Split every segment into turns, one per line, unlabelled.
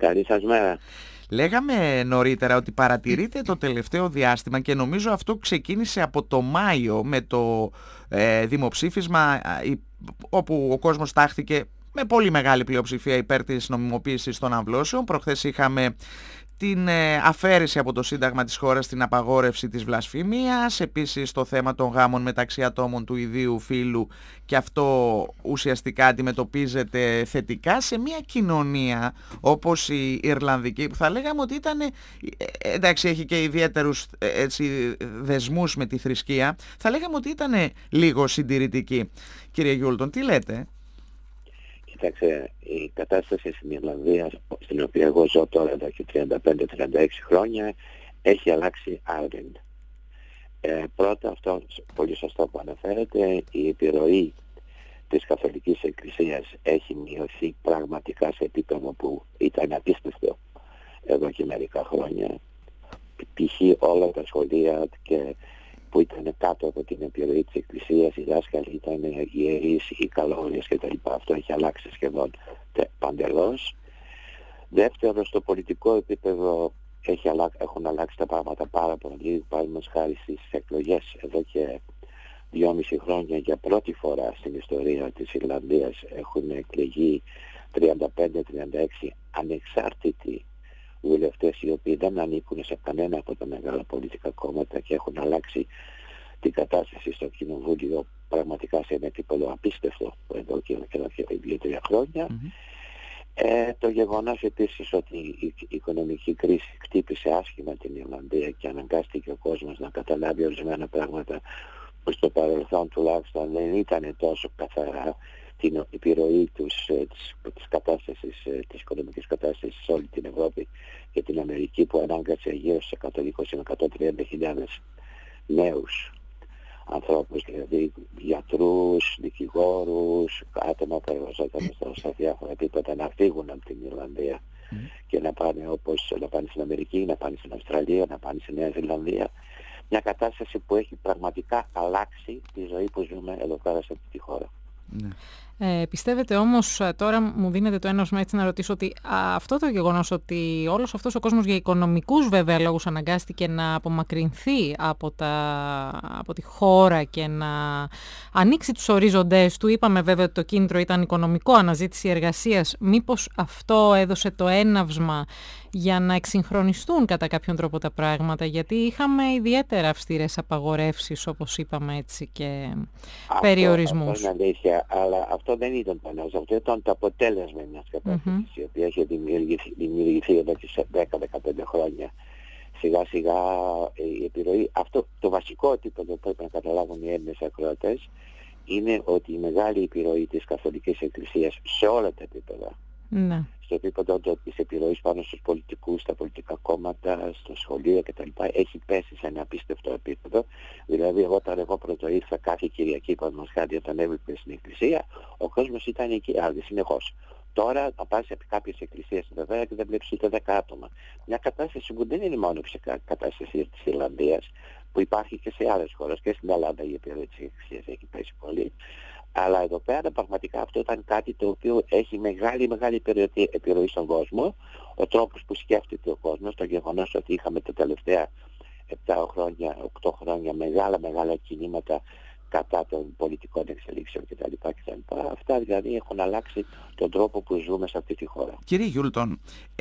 Καλή σας μέρα.
Λέγαμε νωρίτερα ότι παρατηρείται το τελευταίο διάστημα και νομίζω αυτό ξεκίνησε από το Μάιο με το δημοψήφισμα όπου ο κόσμος τάχθηκε με πολύ μεγάλη πλειοψηφία υπέρ της νομιμοποίησης των αμβλώσεων. Προχθές είχαμε την αφαίρεση από το Σύνταγμα της χώρας, την απαγόρευση της βλασφημίας, επίσης το θέμα των γάμων μεταξύ ατόμων του ιδίου φύλου, και αυτό ουσιαστικά αντιμετωπίζεται θετικά σε μια κοινωνία όπως η Ιρλανδική, που θα λέγαμε ότι ήταν, εντάξει, έχει και ιδιαίτερους δεσμούς με τη θρησκεία, θα λέγαμε ότι ήταν λίγο συντηρητική. Κύριε Γιούλτον, τι λέτε?
Κοιτάξτε, η κατάσταση στην Ιρλανδία, στην οποία εγώ ζω τώρα εδώ και 35-36 χρόνια, έχει αλλάξει άρδιν. Πρώτα, αυτό πολύ σωστό που αναφέρεται, η επιρροή της Καθολικής Εκκλησίας έχει μειωθεί πραγματικά σε επίπεδο που ήταν απίστευτο εδώ και μερικά χρόνια. Π.χ. όλα τα σχολεία που ήταν κάτω από την επιρροή της Εκκλησίας, οι δάσκαλοι ήταν ιερείς ή καλόγριες κτλ. Αυτό έχει αλλάξει σχεδόν παντελώς. Δεύτερο, στο πολιτικό επίπεδο έχουν αλλάξει τα πράγματα πάρα πολύ. Παραδείγματος χάρη στις εκλογές εδώ και 2,5 χρόνια, για πρώτη φορά στην ιστορία της Ιρλανδίας έχουν εκλεγεί 35-36 ανεξάρτητοι βουλευτές, οι οποίοι δεν ανήκουν σε κανένα από τα μεγάλα πολιτικά κόμματα, και έχουν αλλάξει την κατάσταση στο Κοινοβούλιο πραγματικά σε ένα επίπεδο απίστευτο εδώ και 2-3 χρόνια. Το γεγονός επίσης ότι η οικονομική κρίση χτύπησε άσχημα την Ιρλανδία και αναγκάστηκε ο κόσμος να καταλάβει ορισμένα πράγματα που στο παρελθόν τουλάχιστον δεν ήταν τόσο καθαρά, την επιρροή της οικονομικής κατάστασης σε όλη την Ευρώπη και την Αμερική, που ανάγκασε γύρω στους 120 με 130.000 νέους ανθρώπους, δηλαδή γιατρούς, δικηγόρους, άτομα που εργαζόταν στα διάφορα επίπεδα, να φύγουν από την Ιρλανδία και να πάνε στην Αμερική, να πάνε στην Αυστραλία, να πάνε στη Νέα Ζηλανδία. Μια κατάσταση που έχει πραγματικά αλλάξει τη ζωή που ζούμε εδώ πέρα σε αυτή τη χώρα.
Πιστεύετε όμως, τώρα μου δίνετε το έναυσμα έτσι να ρωτήσω, ότι αυτό το γεγονός ότι όλος αυτός ο κόσμος για οικονομικούς βέβαια λόγους αναγκάστηκε να απομακρυνθεί από τη χώρα και να ανοίξει τους ορίζοντές του, είπαμε βέβαια ότι το κίνητρο ήταν οικονομικό, αναζήτηση εργασίας, μήπως αυτό έδωσε το έναυσμα για να εξυγχρονιστούν κατά κάποιον τρόπο τα πράγματα, γιατί είχαμε ιδιαίτερα αυστηρές απαγορεύσεις, όπως είπαμε έτσι, και περιορισμούς.
Αυτό είναι αλήθεια, αλλά αυτό δεν ήταν το έναυσμα, αυτό ήταν το αποτέλεσμα μιας κατάστασης η οποία έχει δημιουργηθεί εδώ και σε 10-15 χρόνια. Σιγά σιγά η επιρροή, αυτό το βασικό επίπεδο που πρέπει να καταλάβουν οι Έλληνες ακροατές, είναι ότι η μεγάλη επιρροή της Καθολικής Εκκλησίας σε όλα τα επίπεδα, στο επίπεδο της επιρροής πάνω στους πολιτικούς, στα πολιτικά κόμματα, στο σχολείο κτλ. Έχει πέσει σε ένα απίστευτο επίπεδο. Δηλαδή, όταν εγώ πρώτο ήρθα κάθε Κυριακή, παραδείγματος χάρη, όταν έβλεπε στην εκκλησία, ο κόσμος ήταν εκεί συνεχώς. Τώρα θα πας σε κάποιες εκκλησίες εδώ πέρα και δεν βλέπεις ούτε 10 άτομα. Μια κατάσταση που δεν είναι μόνο φυσικά κατάσταση της Ιρλανδίας, που υπάρχει και σε άλλες χώρες, και στην Ελλάδα η επιρροή της εκκλησίας έχει πέσει πολύ. Αλλά εδώ πέρα πραγματικά αυτό ήταν κάτι το οποίο έχει μεγάλη επιρροή στον κόσμο. Ο τρόπος που σκέφτεται ο κόσμος, το γεγονός ότι είχαμε τα τελευταία 8 χρόνια μεγάλα κινήματα κατά των πολιτικών εξελίξεων κτλ. Αυτά δηλαδή έχουν αλλάξει τον τρόπο που ζούμε σε αυτή τη χώρα.
Κύριε Γιούλτον,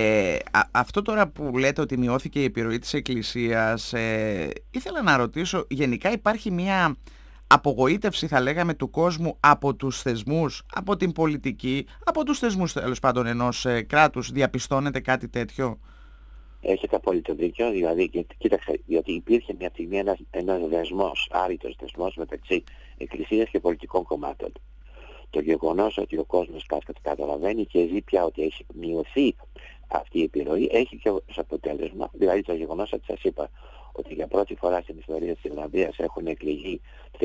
αυτό τώρα που λέτε ότι μειώθηκε η επιρροή της Εκκλησίας, ήθελα να ρωτήσω, γενικά υπάρχει μια απογοήτευση, θα λέγαμε, του κόσμου από τους θεσμούς, από την πολιτική, από τους θεσμούς τέλος πάντων ενός κράτους? Διαπιστώνεται κάτι τέτοιο?
Έχετε απόλυτο δίκιο, δηλαδή, κοίταξε, διότι υπήρχε μια στιγμή ένας δεσμός, άρρητος δεσμός μεταξύ εκκλησίας και πολιτικών κομμάτων. Το γεγονός ότι ο κόσμος καταλαβαίνει και ζει πια ότι έχει μειωθεί αυτή η επιρροή, έχει και ως αποτέλεσμα, δηλαδή το γεγονός ότι σας είπα ότι για πρώτη φορά στην ιστορία της Ιρλανδίας έχουν εκλεγεί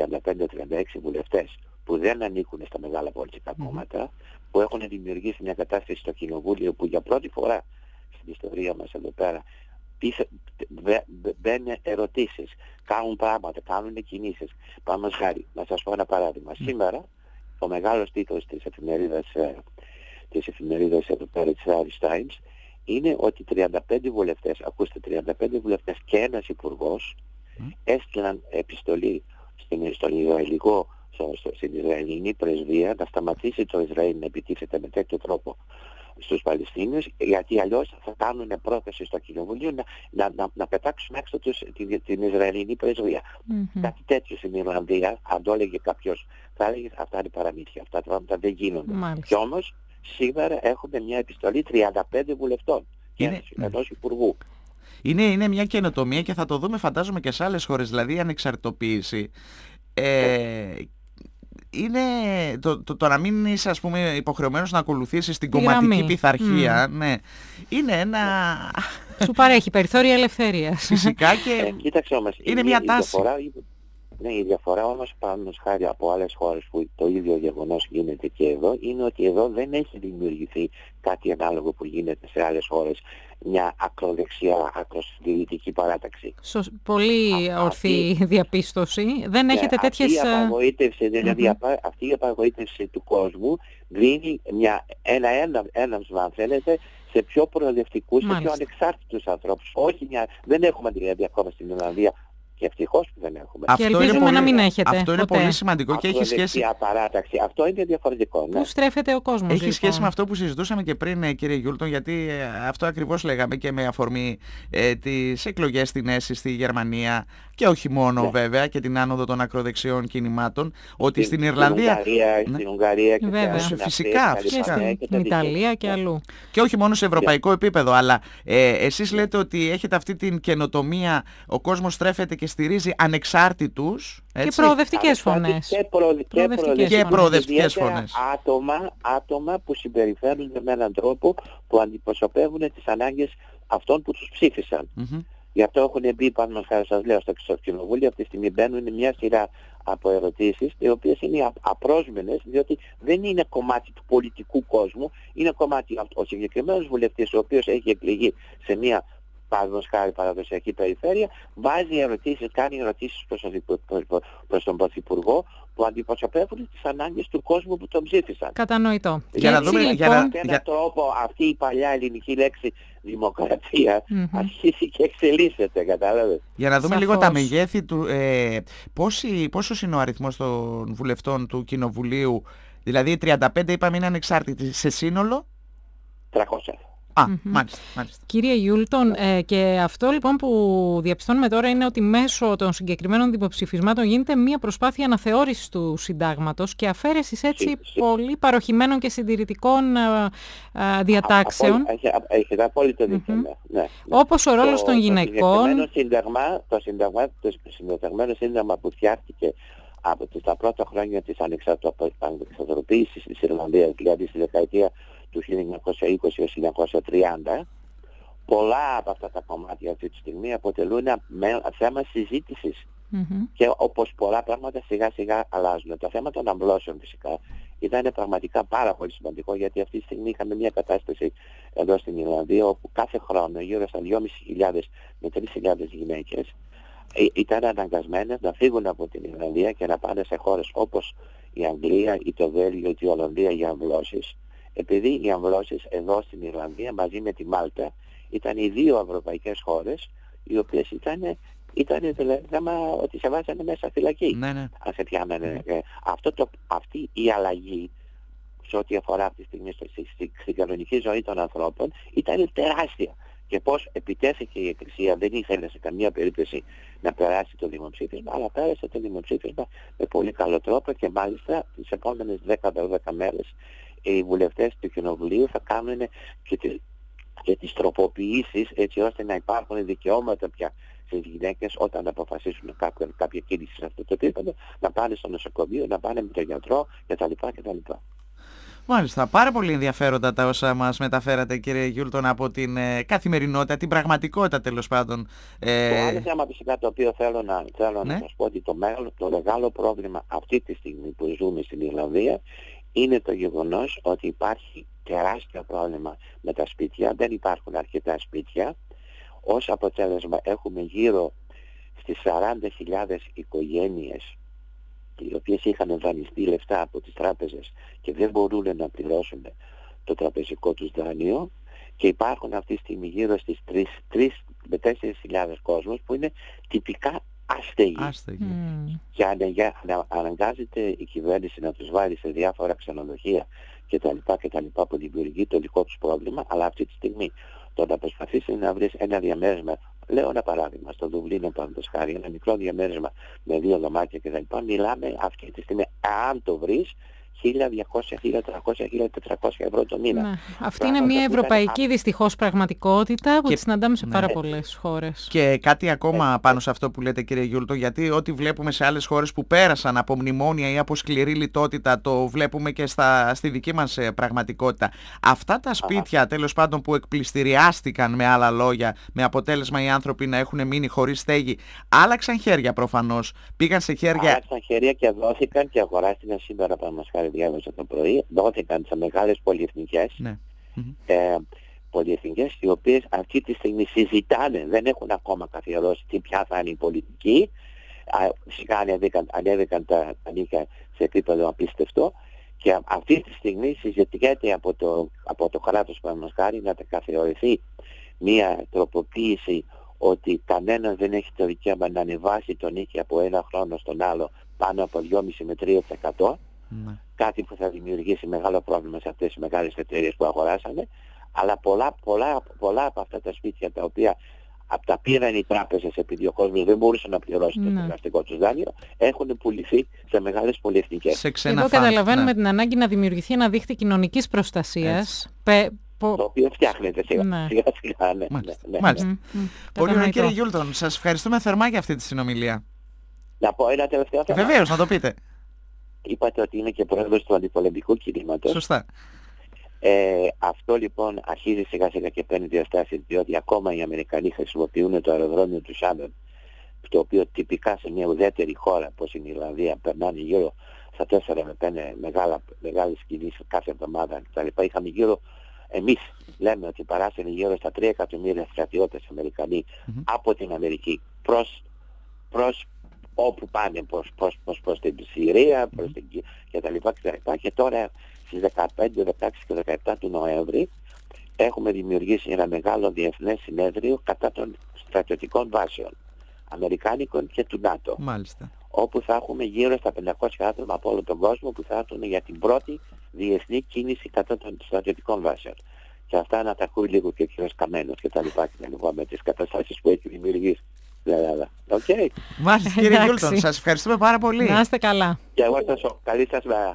35-36 βουλευτές που δεν ανήκουν στα μεγάλα πολιτικά κόμματα, που έχουν δημιουργήσει μια κατάσταση στο Κοινοβούλιο που για πρώτη φορά στην ιστορία μας εδώ πέρα μπαίνουν ερωτήσεις, κάνουν πράγματα, κάνουν κινήσεις. Πάμε χάρη, να σας πω ένα παράδειγμα. Σήμερα ο μεγάλος τίτλος της εφημερίδας εδώ πέρα, της Irish Times, είναι ότι 35 βουλευτές, ακούστε, 35 βουλευτές και ένας υπουργός έστειλαν επιστολή στην Ισραηλινή πρεσβεία να σταματήσει το Ισραήλ να επιτίθεται με τέτοιο τρόπο στους Παλαιστίνιους, γιατί αλλιώς θα κάνουν πρόταση στο Κοινοβουλίο να πετάξουν έξω την Ισραηλινή πρεσβεία. Κάτι τέτοιο στην Ιρλανδία, αν το έλεγε κάποιος, θα έλεγε αυτά είναι παραμύθια, αυτά τα πράγματα δεν γίνονται. Και όμως σήμερα έχουμε μια επιστολή 35 βουλευτών και ενός υπουργού.
Είναι μια καινοτομία και θα το δούμε φαντάζομαι και σε άλλες χώρες, δηλαδή η ανεξαρτητοποίηση. Είναι το να μην είσαι, ας πούμε, υποχρεωμένος να ακολουθήσεις την κομματική πειθαρχία. Ναι. Είναι ένα...
Σου παρέχει περιθώρια ελευθερίας.
Φυσικά και
κοίταξε όμως,
είναι μια τάση.
Η διαφορά όμως πάνω χάρη από άλλες χώρες που το ίδιο γεγονός γίνεται και εδώ, είναι ότι εδώ δεν έχει δημιουργηθεί κάτι ανάλογο που γίνεται σε άλλες χώρες, μια ακροδεξιά, ακροσυντηρητική παράταξη.
Πολύ ορθή διαπίστωση. Δεν έχετε τέτοιες...
Αυτή η απαγοήτευση, δηλαδή αυτή η απαγοήτευση του κόσμου δίνει ένα έναυσμα, αν θέλετε, σε πιο προοδευτικούς, σε πιο ανεξάρτητους ανθρώπους. Δεν έχουμε δηλαδή ακόμα στην Ιρλανδία. Και ευτυχώς που δεν έχουμε.
Και ελπίζουμε να μην έχετε.
Αυτό είναι πολύ σημαντικό και έχει σχέση.
Παράταξη. Αυτό είναι διαφορετικό.
Πού στρέφεται ο κόσμος.
Έχει σχέση με αυτό που συζητούσαμε και πριν, κύριε Γιούλτον, γιατί αυτό ακριβώς λέγαμε και με αφορμή τις εκλογές στην ΕΣΥ στη Γερμανία και όχι μόνο βέβαια και την άνοδο των ακροδεξιών κινημάτων. Ότι στην Ιρλανδία.
Στην Ουγγαρία και
φυσικά.
Και στην Ιταλία και αλλού.
Και όχι μόνο σε ευρωπαϊκό επίπεδο, αλλά εσείς λέτε ότι έχετε αυτή την καινοτομία, ο κόσμος στρέφεται και στηρίζει ανεξάρτητους
και προοδευτικές φωνές.
Και προοδευτικές φωνές.
Άτομα που συμπεριφέρονται με έναν τρόπο που αντιπροσωπεύουν τις ανάγκες αυτών που τους ψήφισαν. Γι' αυτό έχουν μπει, πάνω χάρη σας λέω, στο Κοινοβούλιο, αυτή τη στιγμή μπαίνουν μια σειρά από ερωτήσεις, οι οποίες είναι απρόσμενες, διότι δεν είναι κομμάτι του πολιτικού κόσμου, είναι κομμάτι ο συγκεκριμένος βουλευτής, ο οποίος έχει εκλεγεί σε μια παραδοσιακή περιφέρεια, βάζει ερωτήσεις, κάνει ερωτήσεις προς τον Πρωθυπουργό που αντιπροσωπεύουν τις ανάγκες του κόσμου που τον ψήφισαν.
Κατανοητό.
Για να δούμε
έναν τρόπο αυτή η παλιά ελληνική λέξη δημοκρατία αρχίσει και εξελίσσεται, κατάλαβες.
Για να δούμε λίγο τα μεγέθη του, πόσος είναι ο αριθμός των βουλευτών του Κοινοβουλίου, δηλαδή 35 είπαμε είναι ανεξάρτητοι, σε σύνολο
300.
Μάλιστα.
Κύριε Γιούλτον, και αυτό λοιπόν που διαπιστώνουμε τώρα είναι ότι μέσω των συγκεκριμένων δημοψηφισμάτων γίνεται μια προσπάθεια αναθεώρησης του συντάγματος και αφαίρεσης έτσι πολύ παροχημένων και συντηρητικών διατάξεων.
Έχετε απόλυτο δίκιο.
Όπως ο ρόλος των γυναικών.
Το συνδεδεμένο σύνταγμα που φτιάχτηκε από τα πρώτα χρόνια της ανεξαρτητοποίησης της Ιρλανδίας, δηλαδή στη δεκαετία του 1920 έως 1930, πολλά από αυτά τα κομμάτια αυτή τη στιγμή αποτελούν θέμα συζήτησης. Και όπως πολλά πράγματα σιγά σιγά αλλάζουν. Το θέμα των αμβλώσεων φυσικά ήταν πραγματικά πάρα πολύ σημαντικό, γιατί αυτή τη στιγμή είχαμε μια κατάσταση εδώ στην Ιρλανδία όπου κάθε χρόνο γύρω στα 2.500 με 3.000 γυναίκες ήταν αναγκασμένες να φύγουν από την Ιρλανδία και να πάνε σε χώρες όπως η Αγγλία ή το Βέλγιο ή η Ολλανδία για αμβλώσεις. Επειδή οι αμβλώσεις εδώ στην Ιρλανδία μαζί με τη Μάλτα ήταν οι δύο ευρωπαϊκές χώρες οι οποίες ήταν δηλαδή θέμα ότι σε βάζανε μέσα φυλακή.
Αν
σε πιάνανε. Αυτή η αλλαγή σε ό,τι αφορά αυτή τη στιγμή στην κανονική ζωή των ανθρώπων ήταν τεράστια. Και πώς επιτέθηκε η Εκκλησία, δεν ήθελε σε καμία περίπτωση να περάσει το δημοψήφισμα, αλλά πέρασε το δημοψήφισμα με πολύ καλό τρόπο και μάλιστα τις επόμενες 10-12 μέρες οι βουλευτές του Κοινοβουλίου θα κάνουν και τις τροποποιήσεις έτσι ώστε να υπάρχουν δικαιώματα πια στις γυναίκες όταν αποφασίσουν κάποια κίνηση σε αυτό το επίπεδο, να πάνε στο νοσοκομείο, να πάνε με τον γιατρό κτλ.
Μάλιστα, πάρα πολύ ενδιαφέροντα τα όσα μας μεταφέρατε, κύριε Γιούλτον, από την καθημερινότητα, την πραγματικότητα τέλος πάντων.
Το άλλο θέμα φυσικά το οποίο θέλω να σας πω ότι το μεγάλο πρόβλημα αυτή τη στιγμή που ζούμε στην Ιρλανδία είναι το γεγονός ότι υπάρχει τεράστιο πρόβλημα με τα σπίτια, δεν υπάρχουν αρκετά σπίτια. Ως αποτέλεσμα έχουμε γύρω στις 40.000 οικογένειες οι οποίες είχαν δανειστεί λεφτά από τις τράπεζες και δεν μπορούν να πληρώσουν το τραπεζικό τους δάνειο, Και υπάρχουν αυτή τη στιγμή γύρω στις 3 με 4.000 κόσμος που είναι τυπικά άστεγοι. Και αναγκάζεται η κυβέρνηση να τους βάλει σε διάφορα ξενοδοχεία κτλ. Που δημιουργεί το δικό τους πρόβλημα, αλλά αυτή τη στιγμή το να προσπαθήσει να βρεις ένα διαμέρισμα, λέω ένα παράδειγμα, στο Δουβλίνο παραδείγματος χάρη, ένα μικρό διαμέρισμα με 2 δωμάτια κτλ. Μιλάμε αυτή τη στιγμή, αν το βρεις, 1.200, 1.300, 1.400 ευρώ το μήνα.
Ναι. Αυτή είναι μια ευρωπαϊκή δυστυχώς πραγματικότητα που τη συναντάμε σε πάρα πολλές χώρες.
Και κάτι ακόμα πάνω σε αυτό που λέτε, κύριε Γιούλτο, γιατί ό,τι βλέπουμε σε άλλες χώρες που πέρασαν από μνημόνια ή από σκληρή λιτότητα, το βλέπουμε και στη δική μας πραγματικότητα. Αυτά τα σπίτια, τέλος πάντων, που εκπληστηριάστηκαν, με άλλα λόγια, με αποτέλεσμα οι άνθρωποι να έχουν μείνει χωρίς στέγη, άλλαξαν χέρια προφανώς. Πήγαν σε χέρια.
Άλλαξαν χέρια και δόθηκαν και αγοράστηκαν σήμερα, παραδείγματος χάρη, διάβασα το πρωί, δόθηκαν σε μεγάλες πολυεθνικές. Ναι. Πολυεθνικές οι οποίες αυτή τη στιγμή συζητάνε, δεν έχουν ακόμα καθιερώσει ποια θα είναι η πολιτική. Φυσικά ανέβηκαν τα νίκια σε επίπεδο απίστευτο και αυτή τη στιγμή συζητιέται από το κράτος, παραδείγματος χάρη, να καθιερωθεί μια τροποποίηση ότι κανένας δεν έχει το δικαίωμα να ανεβάσει το νίκη από ένα χρόνο στον άλλο πάνω από 2,5 με 3%. Κάτι που θα δημιουργήσει μεγάλο πρόβλημα σε αυτές τις μεγάλες εταιρείες που αγοράσανε, αλλά πολλά από αυτά τα σπίτια τα οποία τα πήραν οι τράπεζες επειδή ο κόσμος δεν μπορούσε να πληρώσει το συναλλακτικό τους δάνειο, έχουν πουληθεί σε μεγάλες πολυεθνικές.
Εδώ καταλαβαίνουμε την ανάγκη να δημιουργηθεί ένα δίχτυ κοινωνικής προστασίας.
Το οποίο φτιάχνεται σιγά-σιγά.
Μάλιστα. Πολύ ωραία, κύριε Γιούλτον, σας ευχαριστούμε θερμά για αυτή τη συνομιλία.
Να πω ένα τελευταίο θέμα.
Βεβαίως, να το πείτε.
Είπατε ότι είναι και πρόεδρος του αντιπολεμικού κινήματος.
Σωστά.
Αυτό λοιπόν αρχίζει σιγά σιγά και παίρνει διαστάσεις, διότι ακόμα οι Αμερικανοί χρησιμοποιούν το αεροδρόμιο του Σάντον, το οποίο τυπικά σε μια ουδέτερη χώρα όπως είναι η Ιρλανδία περνάνε γύρω στα 4 με 5 μεγάλες κινήσεις κάθε εβδομάδα κτλ. Είχαμε γύρω, εμείς λέμε ότι παράσανε γύρω στα 3 εκατομμύρια στρατιώτες Αμερικανοί από την Αμερική προς όπου πάνε, προς την Συρία, προς την κτλ. Και τώρα στις 15, 16 και 17 του Νοέμβρη έχουμε δημιουργήσει ένα μεγάλο διεθνές συνέδριο κατά των στρατιωτικών βάσεων Αμερικάνικων και του ΝΑΤΟ.
Μάλιστα.
Όπου θα έχουμε γύρω στα 500 άτομα από όλο τον κόσμο που θα έρθουν για την πρώτη διεθνή κίνηση κατά των στρατιωτικών βάσεων. Και αυτά να τα ακούει λίγο και ο κ. Καμένος και τα λοιπά με τις καταστάσεις που έχει δημιουργήσει.
Μάλιστα, κύριε Γιούλτον, σας ευχαριστούμε πάρα πολύ.
Να είστε καλά.
Και εγώ σας καλή σας μέρα.